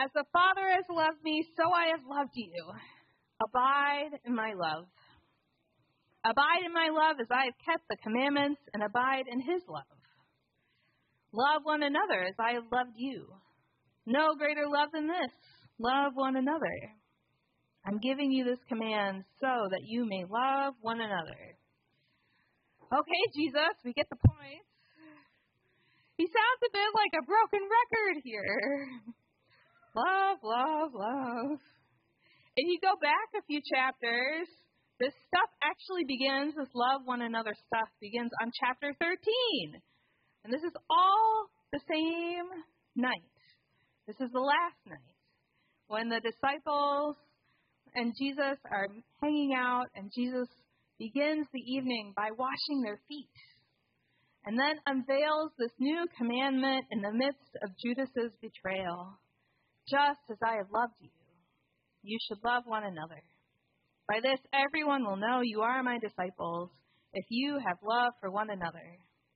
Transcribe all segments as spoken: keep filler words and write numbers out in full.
As the Father has loved me, so I have loved you. Abide in my love. Abide in my love as I have kept the commandments, and abide in his love. Love one another as I have loved you. No greater love than this. Love one another. I'm giving you this command so that you may love one another. Okay, Jesus, we get the point. He sounds a bit like a broken record here. Love, love, love. If you go back a few chapters, this stuff actually begins, this love one another stuff begins on chapter thirteen. And this is all the same night. This is the last night when the disciples and Jesus are hanging out, and Jesus begins the evening by washing their feet, and then unveils this new commandment in the midst of Judas's betrayal. Just as I have loved you, you should love one another. By this, everyone will know you are my disciples if you have love for one another.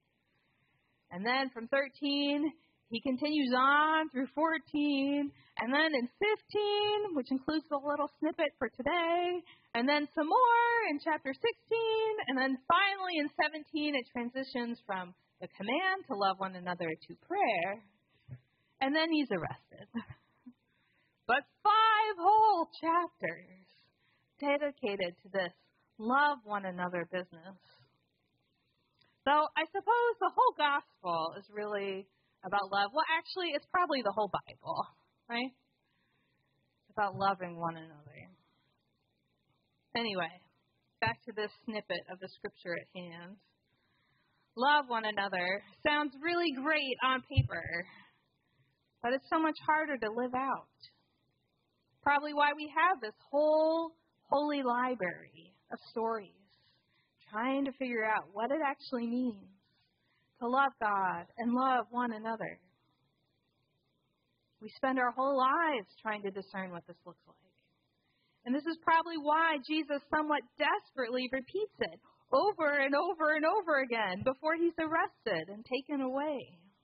And then from thirteen, he continues on through fourteen, and then in fifteen, which includes the little snippet for today, and then some more in chapter sixteen, and then finally in seventeen, it transitions from the command to love one another to prayer, and then he's arrested. But five whole chapters dedicated to this love one another business. So I suppose the whole gospel is really about love. Well, actually, it's probably the whole Bible, right? It's about loving one another. Anyway, back to this snippet of the scripture at hand. Love one another sounds really great on paper, but it's so much harder to live out. Probably why we have this whole holy library of stories, trying to figure out what it actually means to love God and love one another. We spend our whole lives trying to discern what this looks like. And this is probably why Jesus somewhat desperately repeats it over and over and over again before he's arrested and taken away.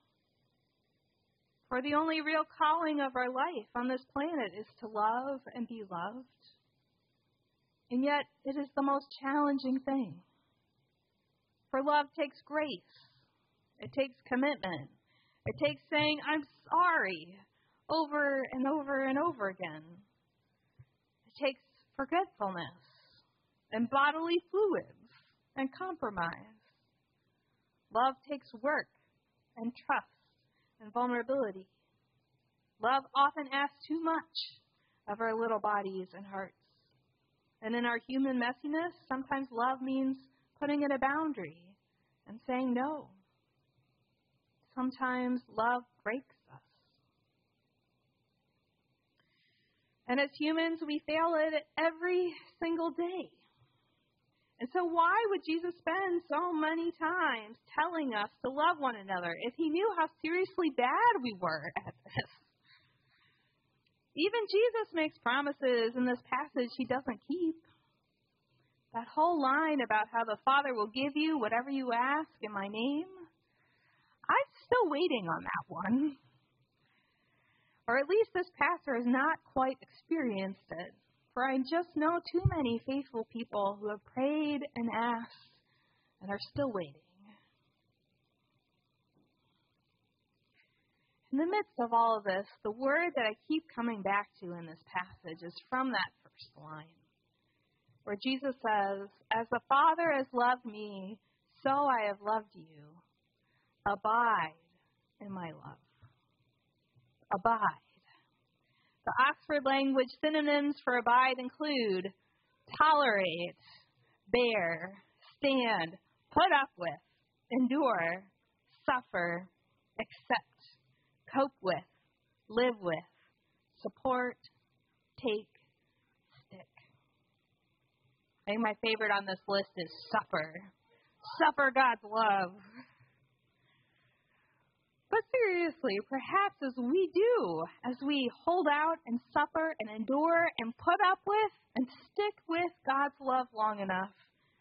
For the only real calling of our life on this planet is to love and be loved. And yet, it is the most challenging thing. For love takes grace. It takes commitment. It takes saying, I'm sorry, over and over and over again. It takes forgetfulness and bodily fluids and compromise. Love takes work and trust and vulnerability. Love often asks too much of our little bodies and hearts. And in our human messiness, sometimes love means putting in a boundary and saying no. Sometimes love breaks us. And as humans, we fail at it every single day. And so why would Jesus spend so many times telling us to love one another if he knew how seriously bad we were at this? Even Jesus makes promises in this passage he doesn't keep. That whole line about how the Father will give you whatever you ask in my name, I'm still waiting on that one. Or at least this pastor has not quite experienced it. For I just know too many faithful people who have prayed and asked and are still waiting. In the midst of all of this, the word that I keep coming back to in this passage is from that first line, where Jesus says, as the Father has loved me, so I have loved you. Abide in my love. Abide. The Oxford language synonyms for abide include tolerate, bear, stand, put up with, endure, suffer, accept, cope with, live with, support, take, stick. I think my favorite on this list is suffer. Suffer God's love. But seriously, perhaps as we do, as we hold out and suffer and endure and put up with and stick with God's love long enough,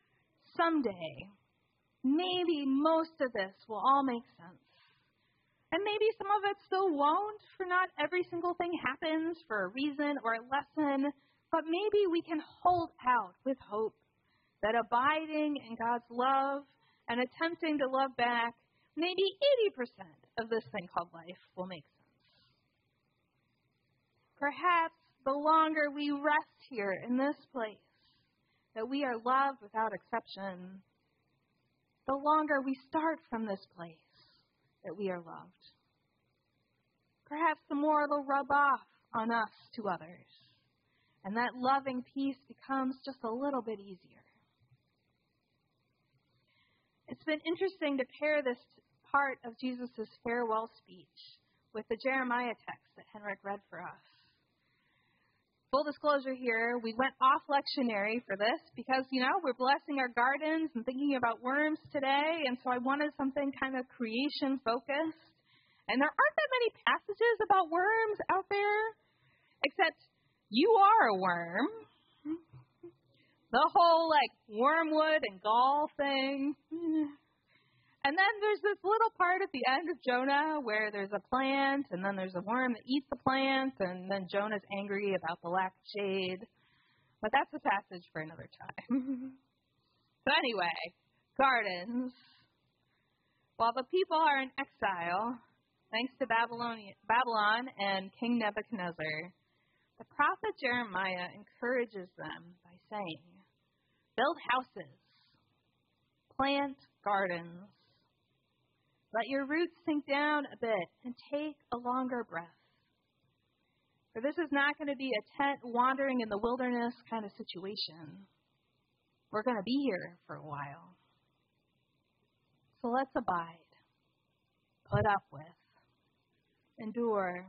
someday, maybe most of this will all make sense. And maybe some of it still won't, for not every single thing happens for a reason or a lesson, but maybe we can hold out with hope that abiding in God's love and attempting to love back, maybe eighty percent of this thing called life will make sense. Perhaps the longer we rest here in this place, that we are loved without exception, the longer we start from this place that we are loved. Perhaps the more it'll rub off on us to others, and that loving peace becomes just a little bit easier. It's been interesting to pair this part of Jesus' farewell speech with the Jeremiah text that Henrik read for us. Full disclosure here, we went off lectionary for this because, you know, we're blessing our gardens and thinking about worms today, and so I wanted something kind of creation-focused. And there aren't that many passages about worms out there, except you are a worm. The whole, like, wormwood and gall thing. And then there's this little part at the end of Jonah where there's a plant, and then there's a worm that eats the plant, and then Jonah's angry about the lack of shade. But that's a passage for another time. So anyway, gardens. While the people are in exile, thanks to Babylon, Babylon and King Nebuchadnezzar, the prophet Jeremiah encourages them by saying, build houses, plant gardens, let your roots sink down a bit and take a longer breath. For this is not going to be a tent wandering in the wilderness kind of situation. We're going to be here for a while. So let's abide, put up with, endure.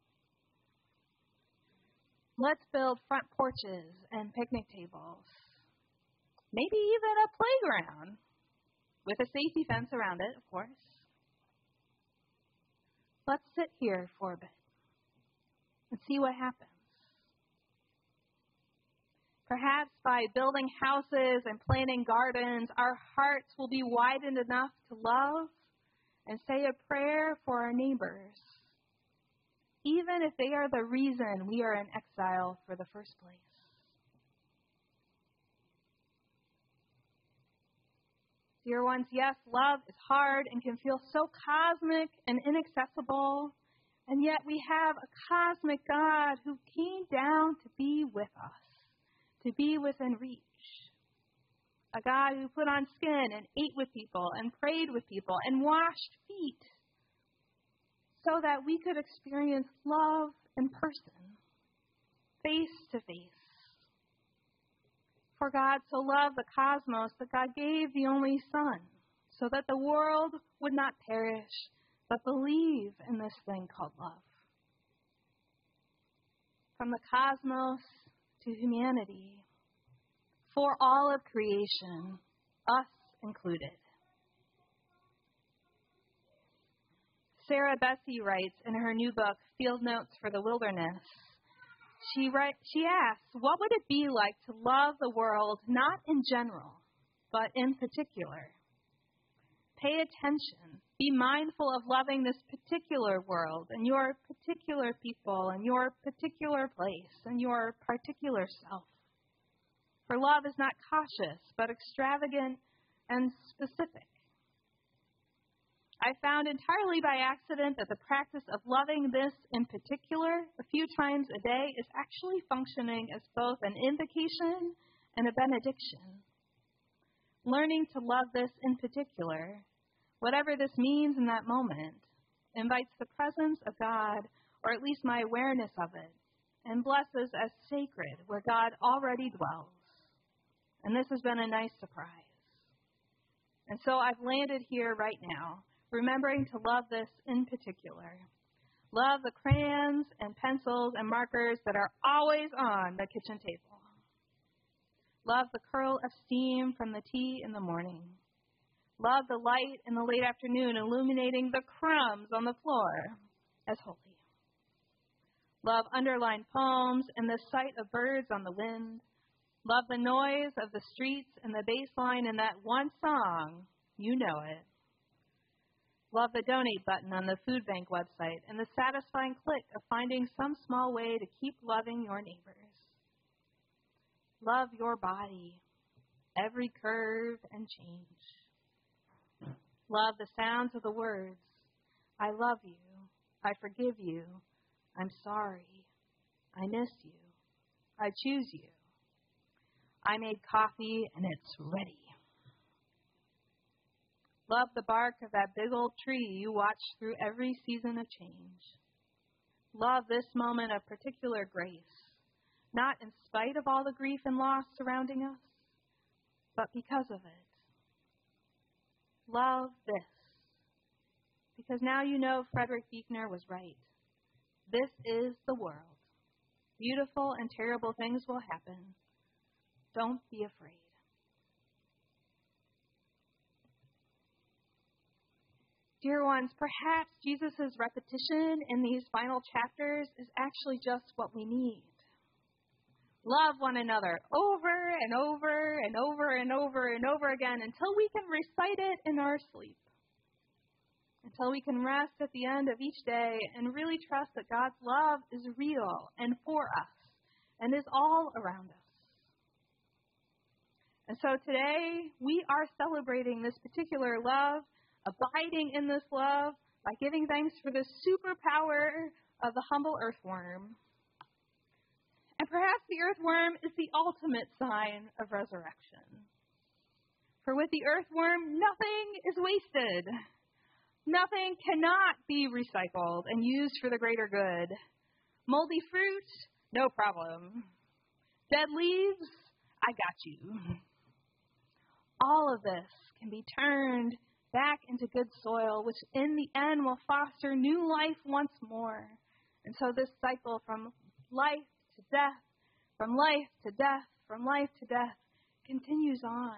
Let's build front porches and picnic tables. Maybe even a playground with a safety fence around it, of course. Let's sit here for a bit and see what happens. Perhaps by building houses and planting gardens, our hearts will be widened enough to love and say a prayer for our neighbors, even if they are the reason we are in exile for the first place. Dear ones, yes, love is hard and can feel so cosmic and inaccessible, and yet we have a cosmic God who came down to be with us, to be within reach. A God who put on skin and ate with people and prayed with people and washed feet so that we could experience love in person, face to face. For God so loved the cosmos that God gave the only Son, so that the world would not perish, but believe in this thing called love. From the cosmos to humanity, for all of creation, us included. Sarah Bessey writes in her new book, Field Notes for the Wilderness, She write, she asks, what would it be like to love the world not in general, but in particular? Pay attention. Be mindful of loving this particular world and your particular people and your particular place and your particular self. For love is not cautious, but extravagant and specific. I found entirely by accident that the practice of loving this in particular a few times a day is actually functioning as both an invocation and a benediction. Learning to love this in particular, whatever this means in that moment, invites the presence of God, or at least my awareness of it, and blesses as sacred where God already dwells. And this has been a nice surprise. And so I've landed here right now, remembering to love this in particular. Love the crayons and pencils and markers that are always on the kitchen table. Love the curl of steam from the tea in the morning. Love the light in the late afternoon illuminating the crumbs on the floor as holy. Love underlined poems and the sight of birds on the wind. Love the noise of the streets and the bass line in that one song. You know it. Love the donate button on the food bank website and the satisfying click of finding some small way to keep loving your neighbors. Love your body, every curve and change. Love the sounds of the words, I love you, I forgive you, I'm sorry, I miss you, I choose you. I made coffee and it's ready. Love the bark of that big old tree you watch through every season of change. Love this moment of particular grace, not in spite of all the grief and loss surrounding us, but because of it. Love this, because now you know Frederick Buechner was right. This is the world. Beautiful and terrible things will happen. Don't be afraid. Dear ones, perhaps Jesus' repetition in these final chapters is actually just what we need. Love one another over and over and over and over and over again until we can recite it in our sleep. Until we can rest at the end of each day and really trust that God's love is real and for us and is all around us. And so today we are celebrating this particular love, abiding in this love by giving thanks for the superpower of the humble earthworm. And perhaps the earthworm is the ultimate sign of resurrection. For with the earthworm, nothing is wasted. Nothing cannot be recycled and used for the greater good. Moldy fruit, no problem. Dead leaves, I got you. All of this can be turned back into good soil, which in the end will foster new life once more. And so this cycle from life to death, from life to death, from life to death, continues on.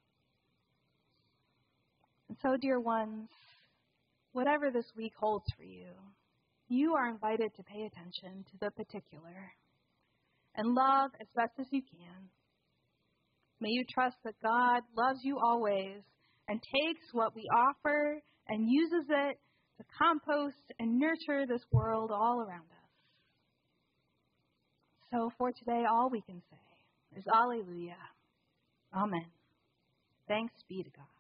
And so, dear ones, whatever this week holds for you, you are invited to pay attention to the particular and love as best as you can. May you trust that God loves you always and takes what we offer and uses it to compost and nurture this world all around us. So for today, all we can say is Alleluia. Amen. Thanks be to God.